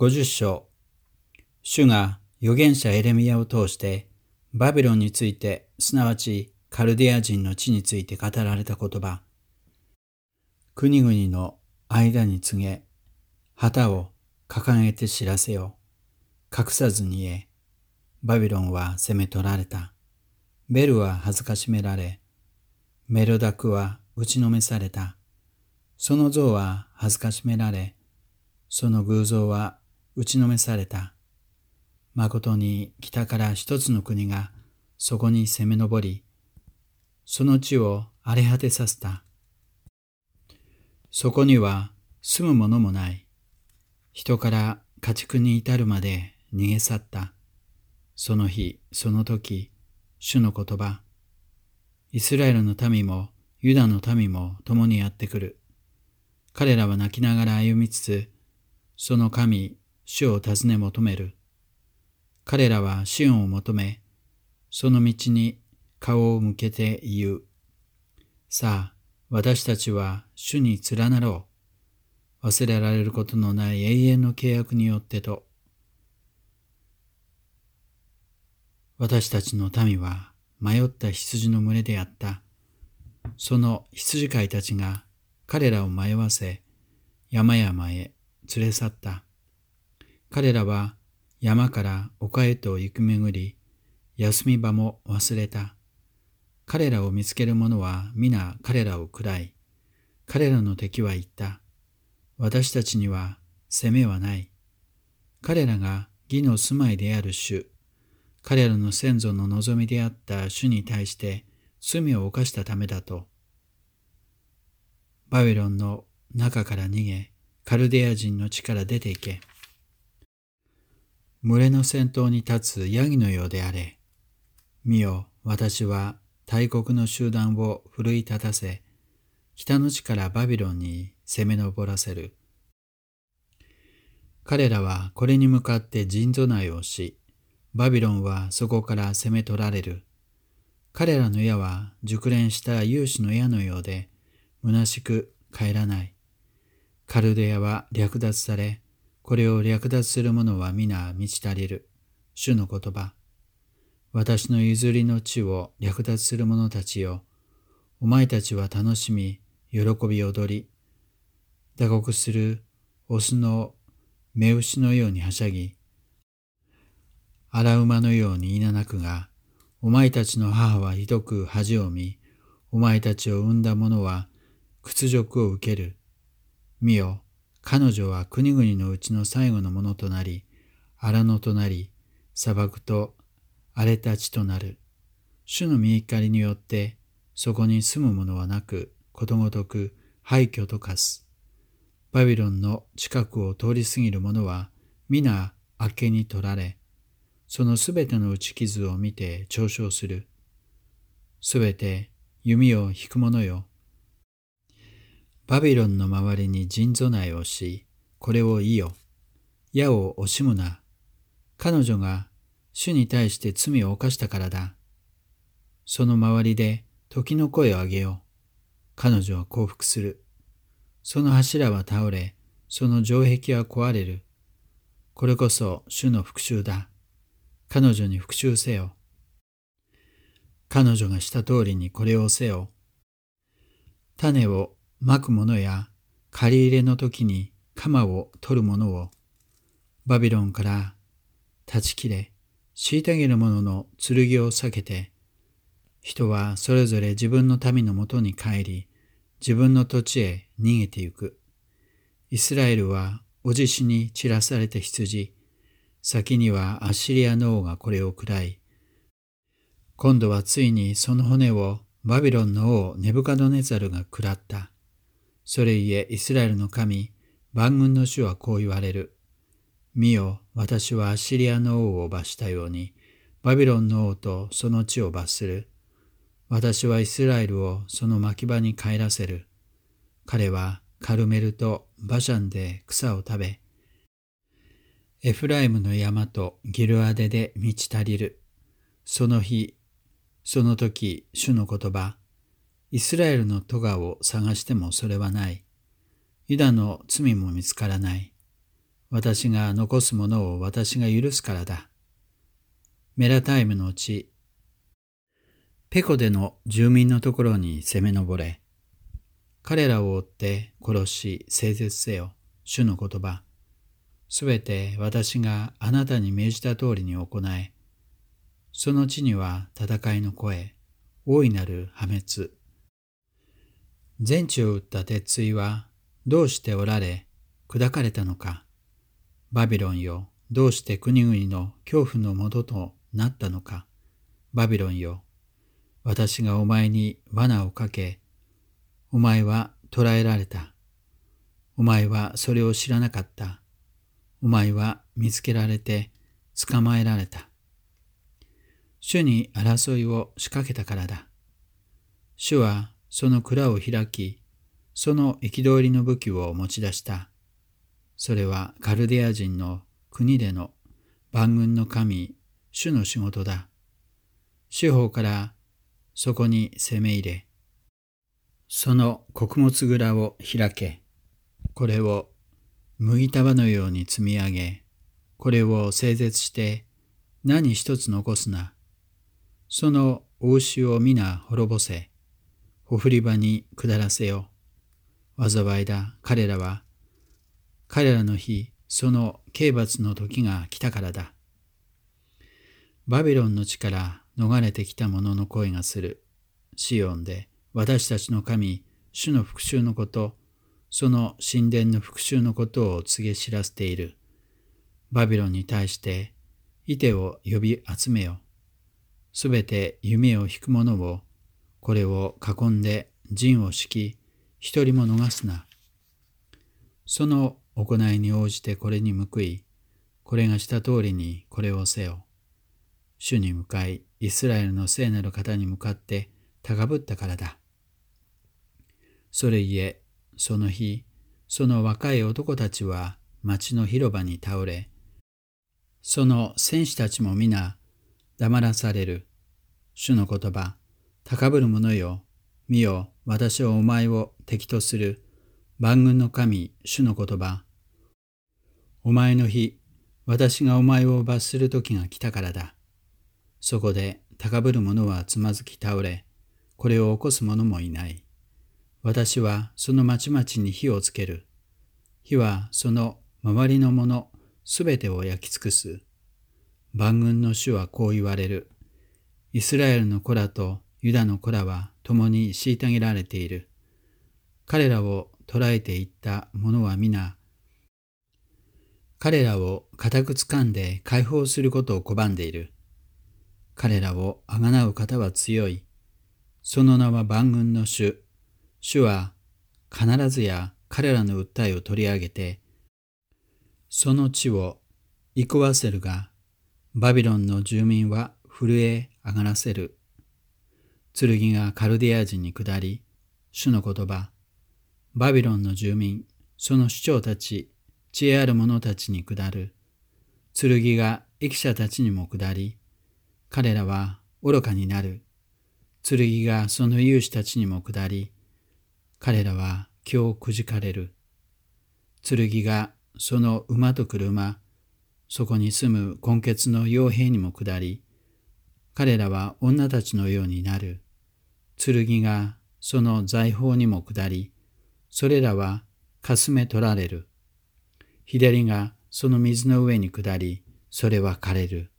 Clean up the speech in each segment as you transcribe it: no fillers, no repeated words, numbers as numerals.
50章。主が預言者エレミヤを通してバビロンについて、すなわちカルディア人の地について語られた言葉。国々の間に告げ、旗を掲げて知らせよ。隠さずに言え。バビロンは攻め取られた。ベルは恥ずかしめられ、メロダクは打ちのめされた。その像は恥ずかしめられ、その偶像は打ちのめされた。まことに北から一つの国がそこに攻め上り、その地を荒れ果てさせた。そこには住むものもない。人から家畜に至るまで逃げ去った。その日、その時、主の言葉。イスラエルの民もユダの民も共にやってくる。彼らは泣きながら歩みつつ、その神、主を尋ね求める。彼らはシオンを求め、その道に顔を向けて言う。さあ、私たちは主に連なろう。忘れられることのない永遠の契約によってと。私たちの民は迷った羊の群れであった。その羊飼いたちが彼らを迷わせ、山々へ連れ去った。彼らは山から丘へと行く巡り、休み場も忘れた。彼らを見つける者は皆彼らを喰らい、彼らの敵は言った。私たちには責めはない。彼らが義の住まいである主、彼らの先祖の望みであった主に対して罪を犯したためだと。バビロンの中から逃げ、カルデア人の地から出て行け。群れの先頭に立つヤギのようであれ。見よ、私は大国の集団を奮い立たせ、北の地からバビロンに攻め上らせる。彼らはこれに向かって陣備えをし、バビロンはそこから攻め取られる。彼らの矢は熟練した勇士の矢のようで、虚しく帰らない。カルデアは略奪され、これを略奪する者は皆満ち足りる。主の言葉。私の譲りの地を略奪する者たちよ。お前たちは楽しみ、喜び踊り、打刻するオスの目牛のようにはしゃぎ、荒馬のようにいななくが、お前たちの母はひどく恥を見、お前たちを産んだ者は屈辱を受ける。見よ、彼女は国々のうちの最後のものとなり、荒野となり、砂漠と荒れた地となる。主の御怒りによって、そこに住む者はなく、ことごとく廃墟と化す。バビロンの近くを通り過ぎる者は、皆明けに取られ、そのすべての打ち傷を見て嘲笑する。すべて弓を引く者よ。バビロンの周りに陣備えをし、これを言いよ。矢を惜しむな。彼女が主に対して罪を犯したからだ。その周りで時の声を上げよう。彼女は降伏する。その柱は倒れ、その城壁は壊れる。これこそ主の復讐だ。彼女に復讐せよ。彼女がした通りにこれをせよ。種をまく者や借り入れの時に鎌を取る者をバビロンから断ち切れ、虐げる者の剣を避けて、人はそれぞれ自分の民のもとに帰り、自分の土地へ逃げてゆく。イスラエルはおじしに散らされた羊、先にはアッシリアの王がこれを食らい、今度はついにその骨をバビロンの王ネブカドネザルが食らった。それゆえイスラエルの神、万軍の主はこう言われる。見よ、私はアッシリアの王を罰したように、バビロンの王とその地を罰する。私はイスラエルをその牧場に帰らせる。彼はカルメルとバシャンで草を食べ、エフライムの山とギルアデで満ち足りる。その日、その時、主の言葉。イスラエルの咎を探してもそれはない。ユダの罪も見つからない。 私が残すものを私が許すからだ。メラタイムの地、ペコでの住民のところに攻め上れ。彼らを追って殺し、整絶せよ。主の言葉。すべて私があなたに命じた通りに行え。その地には戦いの声、大いなる破滅。全地を打った鉄槌はどうして折られ、砕かれたのか。バビロンよ、どうして国々の恐怖のもととなったのか。バビロンよ、私がお前に罠をかけ、お前は捕らえられた。お前はそれを知らなかった。お前は見つけられて捕まえられた。主に争いを仕掛けたからだ。主はその蔵を開き、その憤りの武器を持ち出した。それはカルデア人の国での万軍の神、主の仕事だ。四方からそこに攻め入れ、その穀物蔵を開け、これを麦束のように積み上げ、これを整絶して何一つ残すな。その大牛を皆滅ぼせ、ほふり場に下らせよ。災いだ、彼らの日、その刑罰の時が来たからだ。バビロンの地から逃れてきた者の声がする。シオンで私たちの神、主の復讐のこと、その神殿の復讐のことを告げ知らせている。バビロンに対して、いてを呼び集めよ。すべて弓を引く者を、これを囲んで陣を敷き、一人も逃すな。その行いに応じてこれに報い、これがした通りにこれをせよ。主に向かい、イスラエルの聖なる方に向かって高ぶったからだ。それゆえ、その日、その若い男たちは町の広場に倒れ、その戦士たちも皆黙らされる。主の言葉、高ぶる者よ、見よ、私はお前を敵とする。万軍の神、主の言葉。お前の日、私がお前を罰する時が来たからだ。そこで高ぶる者はつまずき倒れ、これを起こす者もいない。私はその町々に火をつける。火はその周りのものすべてを焼き尽くす。万軍の主はこう言われる。イスラエルの子らとユダの子らは共に虐げられている。彼らを捕らえていった者は皆、彼らを固く掴んで解放することを拒んでいる。彼らをあがなう方は強い。その名は万軍の主。主は必ずや彼らの訴えを取り上げて、その地を憩わせるが、バビロンの住民は震え上がらせる。剣がカルディア人に下り、主の言葉、バビロンの住民、その首長たち、知恵ある者たちに下る。剣が益者たちにも下り、彼らは愚かになる。剣がその勇士たちにも下り、彼らは今日くじかれる。剣がその馬と車、そこに住む根血の傭兵にも下り、彼らは女たちのようになる。剣がその財宝にも下り、それらはかすめ取られる。左がその水の上に下り、それは枯れる。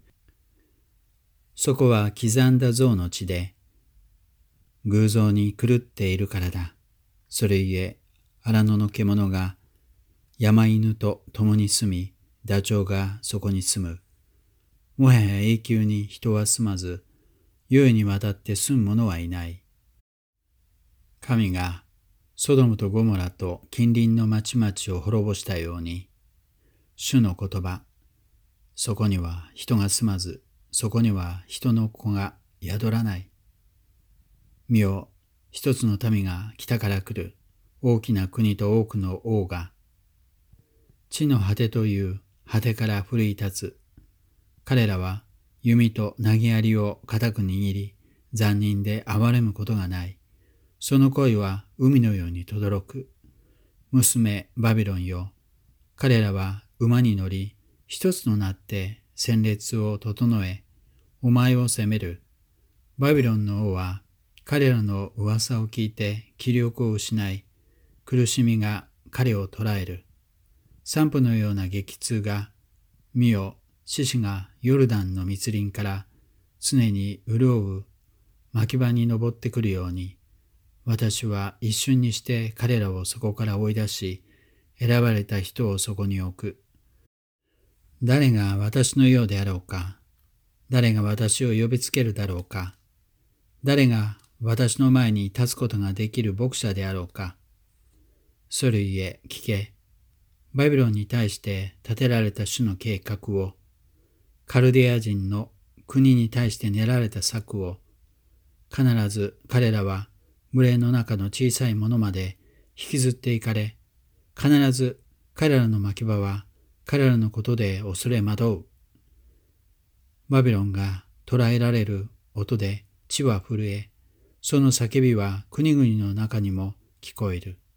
そこは刻んだ像の地で、偶像に狂っているからだ。それゆえ、荒野の獣が山犬と共に住み、ダチョウがそこに住む。もはや永久に人は住まず、世々にわたって住む者はいない。神がソドムとゴモラと近隣の町々を滅ぼしたように、主の言葉、そこには人が住まず、そこには人の子が宿らない。見よ、一つの民が北から来る。大きな国と多くの王が。地の果てという果てから奮い立つ。彼らは弓と投げ槍を固く握り、残忍で憐れむことがない。その声は海のように轟く。娘バビロンよ、 彼らは馬に乗り、一つとなって戦列を整え、お前を攻める。バビロンの王は彼らの噂を聞いて気力を失い、苦しみが彼を捕らえる。散布のような激痛が、見よ、獅子がヨルダンの密林から常に潤う牧場に登ってくるように、私は一瞬にして彼らをそこから追い出し、選ばれた人をそこに置く。誰が私のようであろうか。誰が私を呼びつけるだろうか。誰が私の前に立つことができる牧者であろうか。それゆえ聞け。バビロンに対して立てられた主の計画を、カルディア人の国に対して練られた策を、必ず彼らは群れの中の小さいものまで引きずっていかれ、必ず彼らの牧場は彼らのことで恐れ惑う。バビロンが捕らえられる音で地は震え、その叫びは国々の中にも聞こえる。